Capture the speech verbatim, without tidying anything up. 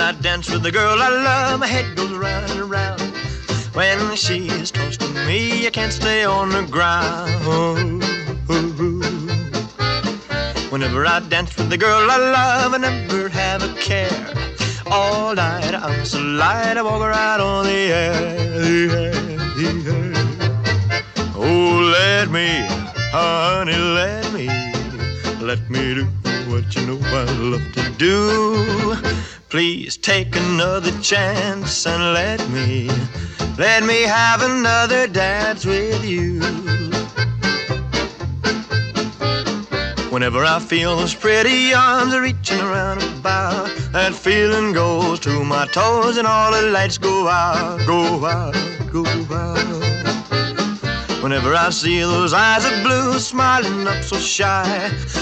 I dance with the girl I love, my head goes round and round. When she's close to me, I can't stay on the ground. Whenever I dance with the girl I love, I never have a care. All night I'm so light, I walk right on the air, the air, the air. Oh, let me, honey, let me, let me do what you know I love to do. Please take another chance and let me, let me have another dance with you. Whenever I feel those pretty arms reaching around about, that feeling goes to my toes and all the lights go out, go out, go out. Whenever I see those eyes of blue smiling up so shy,